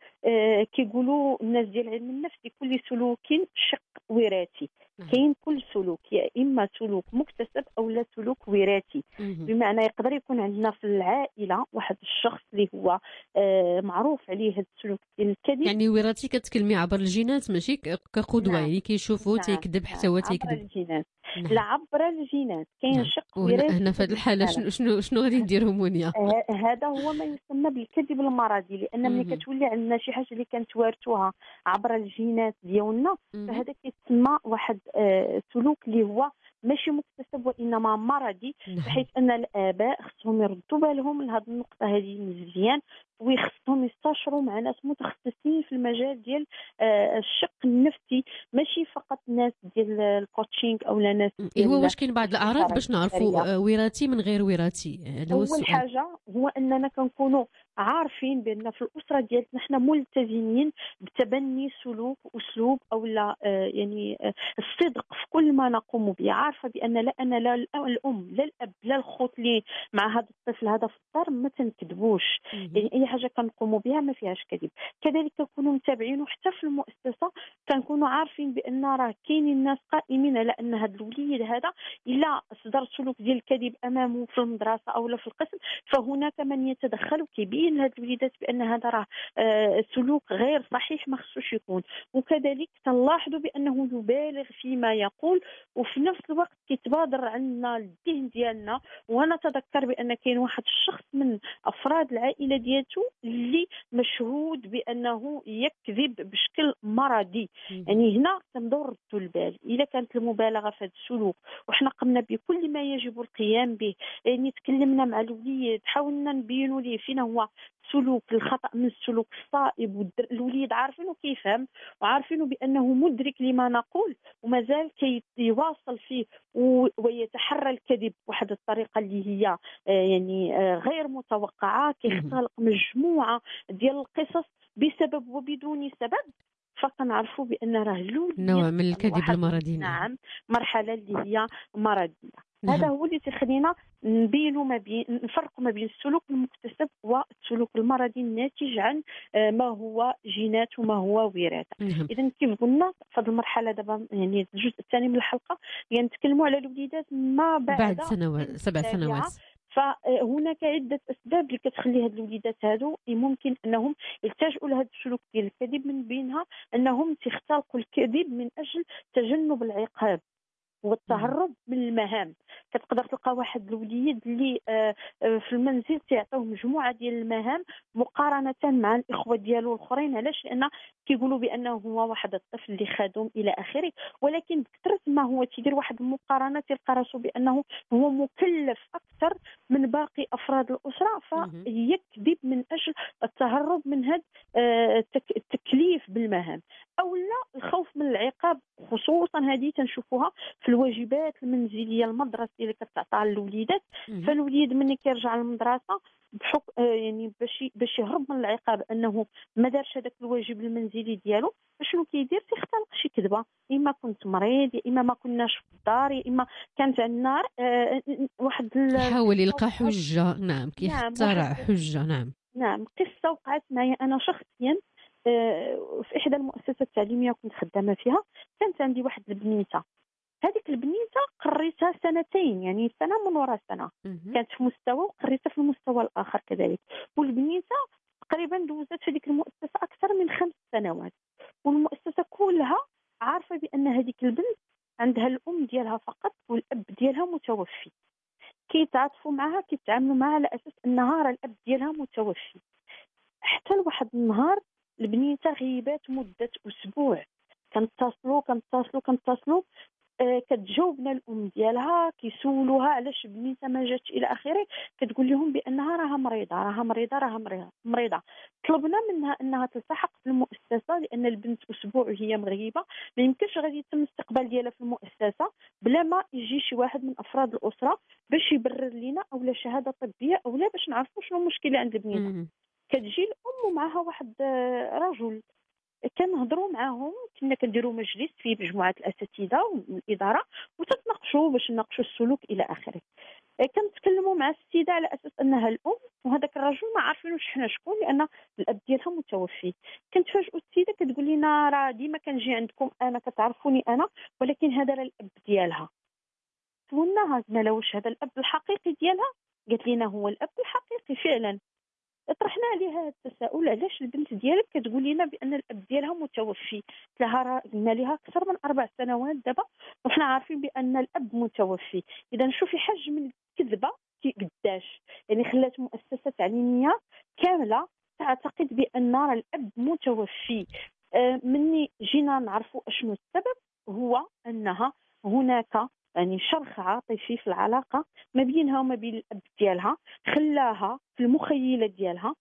كيقولوا الناس ديال علم النفس لكل سلوك شق وراثي. كاين كل سلوك يا اما سلوك مكتسب او لا سلوك وراثي، بمعنى يقدر يكون عندنا في العائله واحد الشخص اللي هو معروف عليه هذا السلوك ديال الكذب. يعني وراثي كتكلمي عبر الجينات ماشي كقدوه. نعم. يعني كيشوفوا نعم. تيكذب حتى هو تيكذب عبر الجينات. نعم. لا عبر الجينات كاين نعم. شق وراثي. هنا في هذه الحاله شنو شنو شنو غادي نديروا منيا؟ هذا هو ما يسمى بالكذب المرضي، لان ملي كتولي عندنا شي حاجه اللي كنتوارثوها عبر الجينات ديالنا فهذا كيتسمى واحد آه سلوك اللي هو ماشي مكتسب وانما مرضي. بحيث ان الاباء خصهم يردوا بالهم لهذه النقطه هذه مزيان، ويخصهم يستشروا مع ناس متخصصين في المجال ديال آه الشق النفسي، ماشي فقط ناس ديال الكوتشينغ او لا ناس ديال هو واش كاين بعض الاعراض باش نعرفوا وراثي من غير وراثي؟ هذا هو السؤال. اول حاجه هو اننا كنكونوا عارفين بان في الاسره ديالنا حنا ملتزمين بتبني سلوك اسلوب او لا آه يعني آه الصدق في كل ما نقوم به. عارفه بان لا انا لا الام لا الاب لا الخوت اللي مع هذا الطفل هذا في الدار ما تنكذبوش، يعني اي حاجه كنقوموا بها ما فيهاش كذب. كذلك كنكونوا متابعين حتى في المؤسسه كنكونوا عارفين بان راه كاينين الناس قائمين على ان هذا الوليد هذا الا صدر سلوك ديال الكذب امامه في المدرسه او لا في القسم فهناك من يتدخل وكيبين لهاد الوليدات بان هذا راه آه سلوك غير صحيح ما خصوش يكون. وكذلك تلاحظوا بانه يبالغ فيما يقول، وفي نفس الوقت كيتبادر عندنا الذهن ديالنا. وانا تذكر بان كاين واحد الشخص من افراد العائله ديالته اللي مشهود بانه يكذب بشكل مرضي. يعني هنا كندور ردوا البال اذا كانت المبالغه في هذا السلوك وحنا قمنا بكل ما يجب القيام به، يعني تكلمنا مع الوليد حاولنا نبينوا ليه فين هو سلوك الخطا من السلوك الصائب، والوليد عارفينه كيفهم وعارفينه بانه مدرك لما نقول ومازال كيواصل فيه ويتحرى الكذب بواحد الطريقه اللي هي يعني غير متوقعه، كيختلق مجموعه ديال القصص بسبب وبدون سبب، فكنعرفوا بان راه الوليد نوع من الكذب المرضي. نعم مرحله اللي هي مرضيه. نعم. هذا هو اللي تخلينا نبينوا ما بين نفرقوا ما بين السلوك المكتسب والسلوك المرضي الناتج عن ما هو جينات وما هو وراثه. نعم. اذا كيف قلنا في هذه المرحله دابا يعني الجزء الثاني من الحلقه يعني نتكلموا على الوليدات ما بعد بعد سنوات سبع سنوات. فهناك عده اسباب اللي كتخلي هاد الوليدات هادو ممكن انهم يلتجئوا لهذا السلوك ديال الكذب، من بينها انهم تختلقوا الكذب من اجل تجنب العقاب والتهرب من المهام. كتقدر تلقى واحد الوليد اللي في المنزل تيعطيوه مجموعه ديال المهام مقارنه مع الاخوه ديالو الاخرين. علاش؟ لان كيقولوا بانه هو واحد الطفل اللي خادم الى اخره، ولكن بكثره ما هو تيدير واحد المقارنه تلقى راسو بانه هو مكلف اكثر من باقي افراد الاسره، فيكذب من اجل التهرب من هذا التكليف بالمهام او لا الخوف من العقاب. خصوصا هذه تنشوفوها في الواجبات المنزليه المدرسيه اللي كتعطى للوليدات. فالوليد ملي كيرجع للمدرسه بحكم يعني باش باش يهرب من العقاب انه ما دارش هذاك الواجب المنزلي ديالو، شنو كيدير؟ تيختلق شي كذبه، اما كنت مريض يا اما ما كناش في الدار يا اما كانت عندنا آه واحد يحاول يلقى حجه. نعم كيخترع حجه. نعم نعم قصه وقعت معايا انا شخصيا آه في احدى المؤسسات التعليميه كنت خدامه فيها. كانت عندي واحد البنيته، هذيك البنيته قريتها سنتين يعني سنه من وراء سنه. كانت في مستوى وقريتها في المستوى الاخر كذلك. والبنيته تقريبا دوزت في هذيك المؤسسه اكثر من خمس سنوات، والمؤسسه كلها عارفه بان هذيك البنت عندها الام ديالها فقط والاب ديالها متوفي. كيتعاطفوا معها كيتعاملوا معها على اساس انها راه الاب ديالها متوفي. حتى لواحد النهار البنيته غيبات مده اسبوع، كنتصلوا كنتصلوا كنتصلوا كتجاوبنا الام ديالها كيسولوها علاش بنيتها ما جاتش الى اخره، كتقول لهم بانها راها مريضه راها مريضه راها مريضه. طلبنا منها انها تلتحق في المؤسسه لان البنت اسبوع وهي مغيبه، ما يمكنش غادي يتم الاستقبال ديالها في المؤسسه بلا ما يجي شي واحد من افراد الاسره باش يبرر لنا اولا شهاده طبيه اولا باش نعرفوا شنو المشكل اللي عند البنيته. كتجي الام ومعها واحد رجل، كنهضروا معاهم، كنا كنديروا مجلس فيه مجموعه الاساتذه والاداره وتتناقشوا باش نناقشوا السلوك الى اخره. كنتكلموا مع السيده على اساس انها الام وهذاك الرجل ما عارفينوش حنا شكون لان الاب ديالها متوفي. كنتفاجئوا السيده كتقول لنا راه ديما كنجي عندكم انا كتعرفوني انا ولكن هذا راه الاب ديالها. سولناها قلنا لها واش هذا الاب الحقيقي ديالها؟ قالت لنا هو الاب الحقيقي فعلا. طرحنا عليها هذا التساؤل علاش البنت ديالك كتقول لنا بان الاب ديالها متوفي؟ قلت لها قلنا لها اكثر من اربع سنوات دابا وحنا عارفين بان الاب متوفي. اذا شوفي حجم الكذبه قداش، يعني خلات مؤسسه تعليميه كامله تعتقد بان الاب متوفي. مني جينا نعرفوا اشنو السبب، هو انها هناك يعني شرخ عاطفي في العلاقه ما بينها وما بين الاب ديالها، خلاها في المخيله ديالها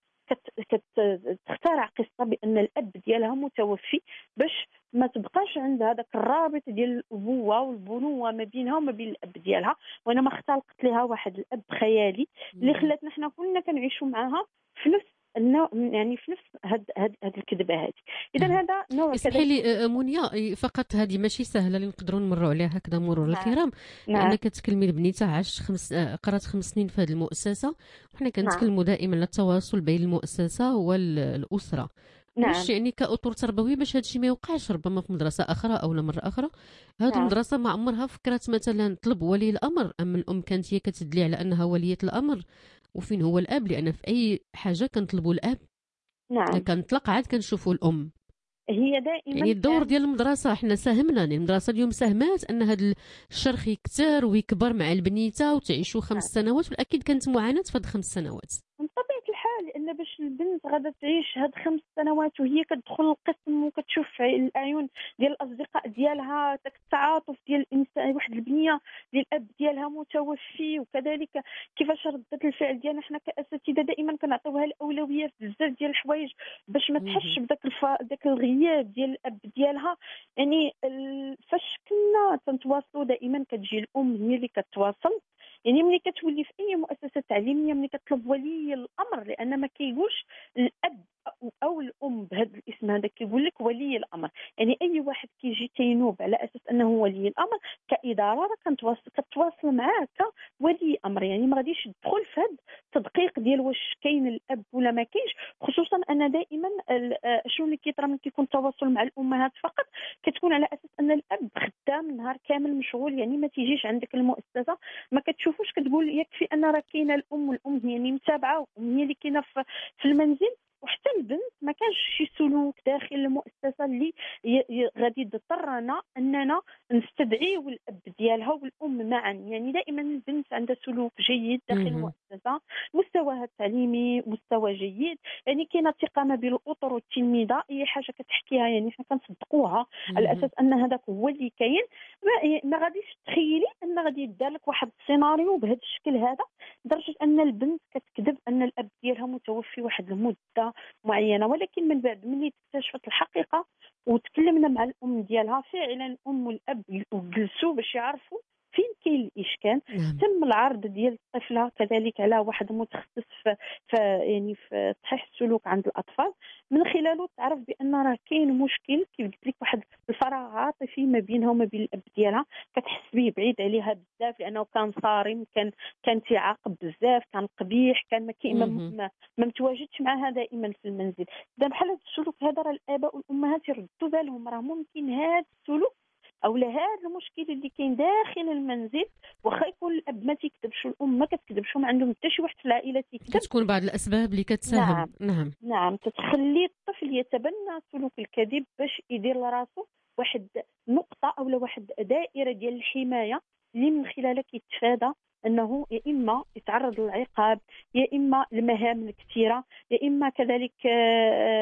كتخترع قصه بان الاب ديالها متوفي باش ما تبقاش عندها هذاك الرابط ديال الابوه والبنوه ما بينها وما بين الاب ديالها، وانا ما اختلقت لها واحد الاب خيالي اللي خلاتنا حنا كلنا كنعيشوا معاها في نفس النوع، يعني في نفس هاد هاد, هاد الكذبه هذه. اذا هذا نوع. اسمحي لي منيا، فقط هذه ماشي سهله اللي نقدروا نمروا عليها هكذا مرور نعم. الكرام نعم. لانك كتكلمي البنيته عاش خمس قرات خمس سنين في هذه المؤسسه، وحنا كنتكلموا نعم. دائما على التواصل بين المؤسسه والاسره. نعم. باش يعني كاطر تربويه باش هذا الشيء ما يوقعش ربما في مدرسه اخرى او مره اخرى. هذه نعم. المدرسه ما عمرها فكرت مثلا طلب ولي الامر، اما الام كانت هي كتدلي على انها وليه الامر وفين هو الاب، لان في اي حاجه كنطلبوا الاب. نعم. كنطلق عاد كنشوفوا الام. هي دائما يعني الدور ديال المدرسه حنا ساهمنا، يعني المدرسه اليوم ساهمات ان هذا الشرخ يكثر ويكبر مع البنيته وتعيشوا خمس نعم. سنوات، واكيد كانت معاناه في هذه الخمس سنوات بطبيعه الحال، لان باش البنت غادا تعيش هاد خمس سنوات وهي كتدخل القسم وكتشوف الاعين ديال الاصدقاء ديالها داك التعاطف ديال الانسان، واحد البنيه ديال الاب ديالها متوفي، وكذلك كيفاش رده الفعل ديالنا حنا كاساتذه دائما كنعطيوها الاولويه في بزاف ديال الحوايج باش ما تحسش بداك الف... داك الغياب ديال الاب ديالها. يعني ال... فاش كنا تنتواصلوا دائما كتجي الام هي اللي كتواصل، يعني ملي كتولي في اي مؤسسه تعليميه ملي كتطلب ولي الامر، لان ما كيقولش الاب او الام بهذا الاسم هذا، كيقول لك ولي الامر. يعني اي واحد كيجي تينوب على اساس انه ولي الامر كاداره راه كنتواصل كتواصل معاه كولي امر، يعني ما غاديش تدخل في هذا التدقيق ديال واش كاين الاب ولا ما كاينش. خصوصا ان دائما شنو اللي كيطرا ملي كيكون التواصل مع الامهات فقط كتكون على اساس ان الاب خدام نهار كامل مشغول، يعني ما تيجيش عندك المؤسسه ما كتشوفوش كتقول يكفي ان راه كاينه الام والام هي اللي متابعه والام هي اللي كاينه في المنزل. وحتى البنت ما كانش شي سلوك داخل المؤسسه اللي غادي يضطرنا اننا نستدعيو الاب ديالها والام معا. يعني دائما البنت عندها سلوك جيد داخل المؤسسه، مستواها التعليمي مستوى جيد، يعني كاينه ثقه ما بين الاطر والتلميذه، اي حاجه كتحكيها يعني حنا كنصدقوها على اساس ان هذاك هو اللي كاين. ما, ما غاديش تخيلي ان غادي يدار لك واحد السيناريو بهذا الشكل هذا لدرجه ان البنت كتكذب ان الاب ديالها متوفي واحد المده معينه. ولكن من بعد ملي اكتشفت الحقيقه وتكلمنا مع الام ديالها، فعلا الام والاب جلسوا باش يعرفوا فين كاين الاشكال. نعم. تم العرض ديال الطفله كذلك على واحد متخصص في, في يعني في تصحيح السلوك عند الاطفال، من خلاله تعرف بان راه كاين مشكل كيف قلت لك واحد الفراغ عاطفي ما بينها وما بين الاب ديالها، كتحس به بعيد عليها بزاف لانه كان صارم، كان كان تيعاقب بزاف، كان قبيح، كان ما كي ما, ما, ما متواجدش معها دائما في المنزل. دابا بحال هذا السلوك هذا راه الاباء والامهات يردوا بالهم، راه ممكن هذا السلوك او لهذا المشكل اللي كاين داخل المنزل، واخا يكون الاب ما تيكذبش والام ما كتكذبش وما عندهم حتى شي واحد في العائله تيكذب، تكون بعض الاسباب اللي كتساهم. نعم نعم, نعم. تتخلي الطفل يتبنى سلوك الكذب باش يدير لراسو واحد نقطه او واحد دائره ديال الحمايه اللي من خلالها كيتفادى انه يا اما يتعرض للعقاب، يا اما المهام الكثيره، يا اما كذلك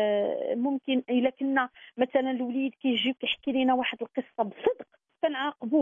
ممكن الا كنا مثلا الوليد كيجي كيحكي لنا واحد القصه بصدق كنعاقبوه،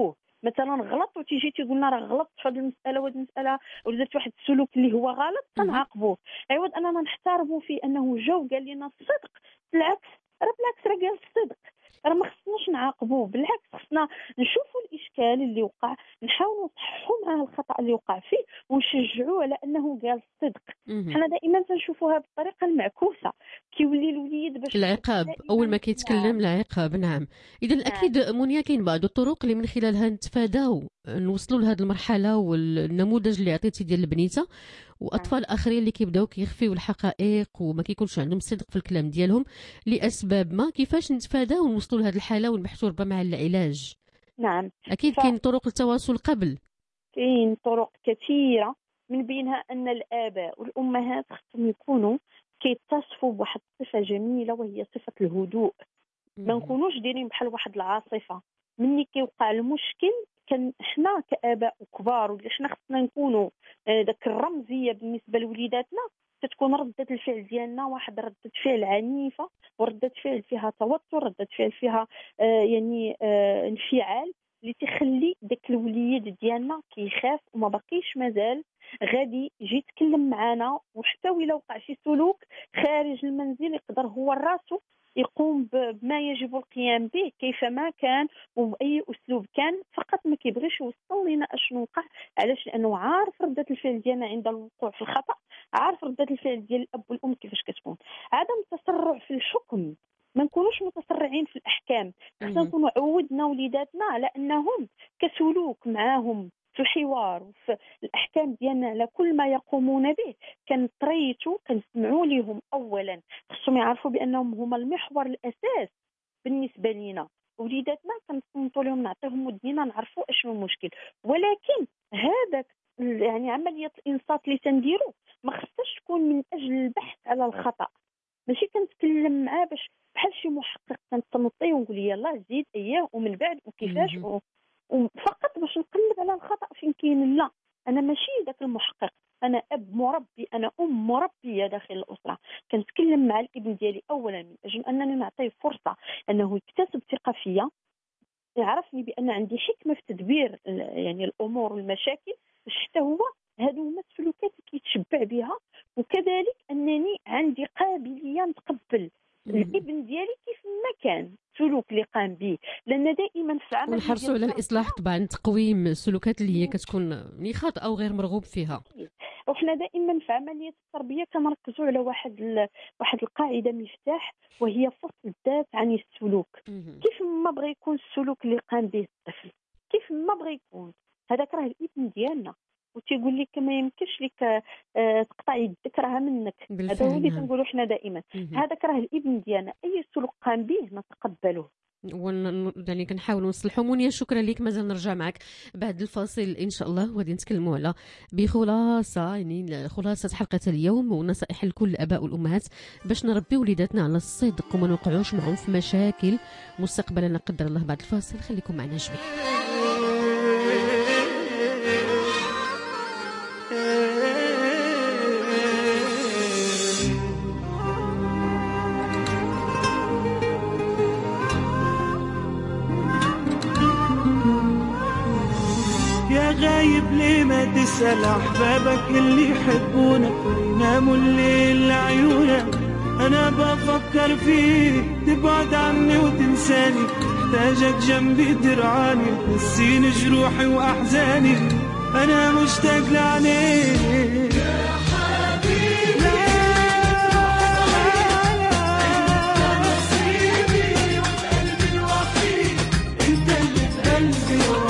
مثلا غلط وتيجي تيقول لنا راه غلط في هذه المساله وهذه المساله ولا درت واحد السلوك اللي هو غلط كنعاقبوه، عوض اننا نحترموا في انه جا وقال لنا الصدق. بالعكس راه بالعكس راه قال الصدق، راه ما خصناش نعاقبوه، بالعكس خصنا نشوفوا الاشكال اللي وقع، نحاولوا نصححوا معاه الخطا اللي وقع فيه ونشجعوه على انه قال الصدق. حنا دائما تنشوفوها بالطريقه المعكوسه، كيولي الوليد باش العقاب اول ما كيتكلم العقاب. نعم. اذا نعم. اكيد منيا كاين بعض الطرق اللي من خلالها نتفاداو نوصلوا لهذه المرحله والنموذج اللي عطيتي ديال البنيته واطفال نعم. اخرين اللي كيبداو كيخفيو الحقائق وما كيكونش عندهم صدق في الكلام ديالهم لاسباب ما. كيفاش نتفاداو ونوصلوا لهذه الحاله ونبحثوا ربما على العلاج؟ نعم اكيد ف... كاين طرق للتواصل قبل، كاين طرق كثيره من بينها ان الاباء والامهات خصهم يكونوا كيتصفوا بواحد الصفه جميله وهي صفه الهدوء. ما نكونوش دايرين بحال واحد العاصفه. مني كيوقع المشكل كان حنا كاباء وكبار واللي حنا خصنا نكونوا داك الرمزيه بالنسبه لوليداتنا، تتكون ردة الفعل ديالنا واحد ردة فعل عنيفه وردة فعل فيها توتر، ردة فعل فيها آه يعني آه انفعال اللي تخلي داك الوليد ديالنا كيخاف وما بقيش مازال غادي يجي يتكلم معنا. وحتى ولا وقع شي سلوك خارج المنزل يقدر هو راسو يقوم بما يجب القيام به كيفما كان وبأي أسلوب كان، فقط ما كيبغيش يوصل لنا اشنو وقع. علاش؟ لأنه عارف ردة الفعل ديالنا عند الوقوع في الخطأ، عارف ردة الفعل ديال الأب والأم كيفاش كتكون. عدم التسرع في الحكم، ما نكونوش متسرعين في الأحكام، خصنا نكونوا عودنا وليداتنا على أنهم كسلوك معاهم في الحوار وفي الأحكام ديالنا على كل ما يقومون به كنطريتوا كنسمعوا لهم. أولا خصهم يعرفوا بأنهم هما المحور الأساس بالنسبة لنا. وليداتنا كنصنتوا لهم نعطيهم ودينا نعرفوا اشنو المشكل، ولكن هذاك يعني عملية الإنصات اللي تنديروا ما خصهاش تكون من أجل البحث على الخطأ. ماشي كنتكلم معاه باش بحال شي محقق كنتنطي ونقول يلاه زيد اياه ومن بعد وكيفاش و... وفقط باش نقلب على الخطأ فين كاين. لا، انا ماشي ذاك المحقق، انا اب مربي، انا ام مربيه داخل الاسره. كنتكلم مع الابن ديالي اولا من اجل انني نعطيه فرصه انه يكتسب ثقه فيا، يعرفني بان عندي حكمه في تدبير يعني الامور والمشاكل، باش حتى هو هادو هما السلوكات اللي كيتشبع بها، وكذلك انني عندي قابليه نتقبل الابن ديالي كيف ما كان سلوك اللي قام به، لان دائما في عمل ونحرصوا على الاصلاح طبعا، تقويم السلوكات اللي هي كتكون خاطئه او غير مرغوب فيها. وحنا دائما في عمليه التربيه كنركزوا على واحد ال... واحد القاعده مفتاح، وهي فصل الذات عن السلوك. كيف ما بغى يكون السلوك اللي قام به الطفل، كيف ما بغى يكون، هذاك راه الابن ديالنا، وتيقول لك ما يمكنش لك آه تقطع يدك راها منك. هذا هو اللي تنقولوا حنا دائما، هذاك راه الابن ديالنا، اي سلوك قام به نتقبله ون... يعني كنحاولوا نصلحوا. منيا شكرا لك، مازال نرجع معك بعد الفاصل ان شاء الله، وغادي نتكلموا على بخلاصه يعني خلاصه حلقه اليوم ونصائح لكل الاباء والامهات باش نربي وليداتنا على الصدق وما نوقعوش معهم في مشاكل مستقبلا لا قدر الله. بعد الفاصل خليكم معنا شوي. غايب ليه ما تسأل أحبابك اللي يحبونك ويناموا الليل لعيونك. أنا بفكر فيك تبعد عني وتنساني، محتاجك جنبي ترعاني تنسيني جروحي وأحزاني. أنا مشتاق لعينيك يا حبيبي، أنت نصيبي وقلبي الوحيد، أنت اللي في قلبي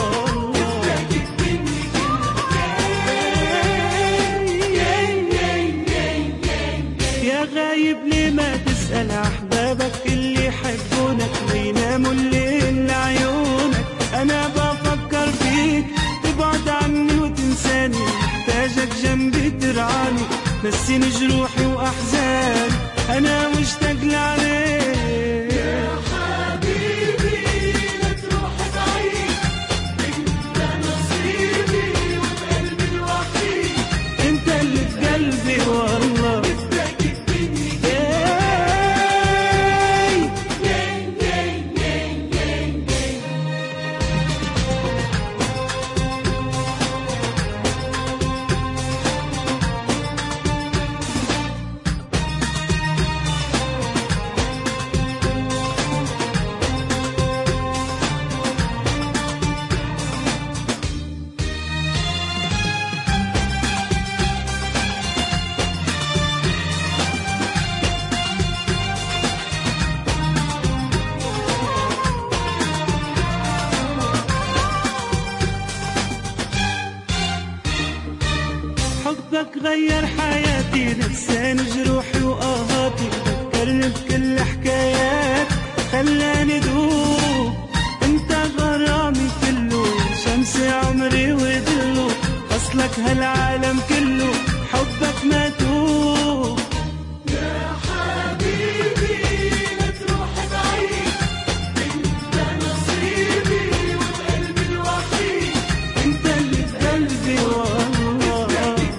غايب ليه ما تسأل أحبابك اللي يحبونك ويناموا الليل لعيونك. أنا بفكر فيك تبعد عني وتنساني، محتاجك جنبي ترعاني نسيني جروحي وأحزاني. أنا مشتاق لعليك يا حبيبي، لا تروح بعيد، أنت نصيبي وقلبي الوحيد، أنت اللي في قلبي والله. غير حياتي، نساني جروحي وآهاتي، فكرني بكل حكايات خلاني دوب. انت غرامي كله، شمسي عمري ودلو، اصلك هالعالم كله حبك ما توب. يا حبيبي لا تروح بعيد، انت نصيبي وقلبي الوحيد، انت اللي بقلبي والله.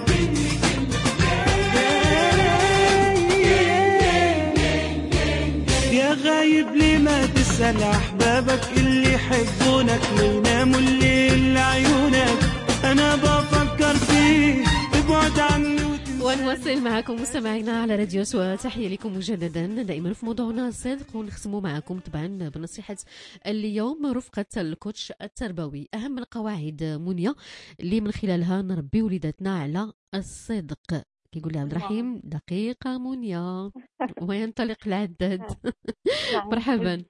يا غايب ليه ما تسأل أحبابك اللي يحبونك، ويناموا الليل لعيونك، أنا بفكر فيك تبعد عني. ونواصل معكم مستمعينا على راديو سوا. تحية لكم مجددا دائما في موضوعنا الصدق، ونختموا معكم طبعا بنصيحة اليوم رفقة الكوتش التربوي. أهم القواعد منيا اللي من خلالها نربي وليداتنا على الصدق. كيقول لي عبد الرحيم دقيقة منيا وينطلق العداد. مرحبا.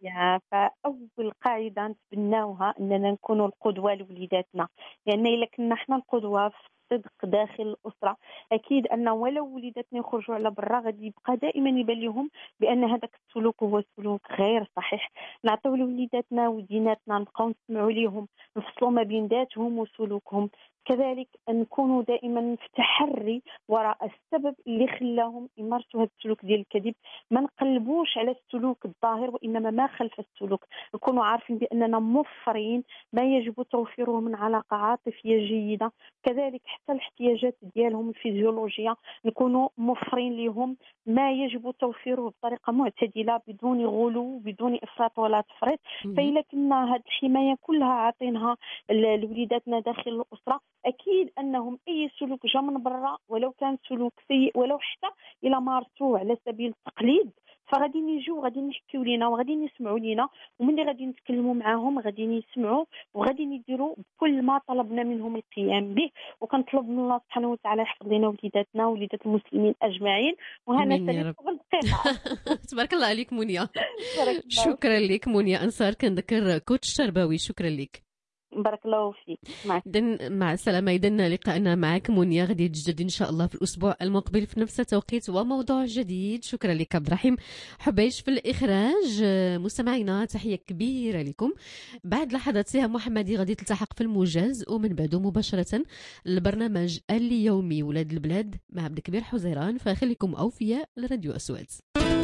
فأول قاعدة نتبناوها أننا نكونوا القدوة لوليداتنا، لأن إلا كنا احنا القدوة في الصدق داخل الأسرة، أكيد أن ولو وليداتنا يخرجوا على برا غادي يبقى دائما يبان لهم بأن هذاك السلوك هو سلوك غير صحيح. نعطيو لوليداتنا وديناتنا، نبقاو نسمعوا ليهم، نفصلوا ما بين ذاتهم وسلوكهم. كذلك نكونوا دائما في تحري وراء السبب اللي خلاهم يمارسوا هذا السلوك ديال الكذب، ما نقلبوش على السلوك الظاهر وإنما ما خلف السلوك. نكونوا عارفين بأننا موفرين ما يجب توفيره من علاقة عاطفية جيدة، كذلك حتى الاحتياجات ديالهم الفيزيولوجية نكونوا موفرين لهم ما يجب توفيره بطريقة معتدلة بدون غلو بدون إفراط ولا تفريط. فإلا كنا هذه الحماية كلها عاطينها لوليداتنا داخل الأسرة، أكيد أنهم أي سلوك جا من برا ولو كان سلوك سيء ولو حتى إلى مارسوه على سبيل التقليد، فغادي يجوا غادي يحكيوا لينا وغادي يسمعوا لينا، ومن اللي غادي نتكلموا معاهم غادي يسمعوا وغادي يديروا بكل ما طلبنا منهم القيام به. وكنطلب من الله سبحانه وتعالى يحفظ لنا وليداتنا ووليدات المسلمين أجمعين. وهنا سالي قبل دقيقة. تبارك الله عليك منيا. شكرا لك منيا أنصار، كنذكر كوتش تربوي. شكرا لك. بارك الله فيك. مع السلامة. إذن لقاءنا معك منيا غادي يتجدد إن شاء الله في الأسبوع المقبل في نفس التوقيت وموضوع جديد. شكرا لك عبد الرحيم حبيش في الإخراج. مستمعينا تحية كبيرة لكم. بعد لحظات سهام محمدي غادي تلتحق في الموجز، ومن بعده مباشرة البرنامج اليومي ولاد البلاد مع عبد الكبير حزيران. فخليكم أوفياء لراديو أسوات.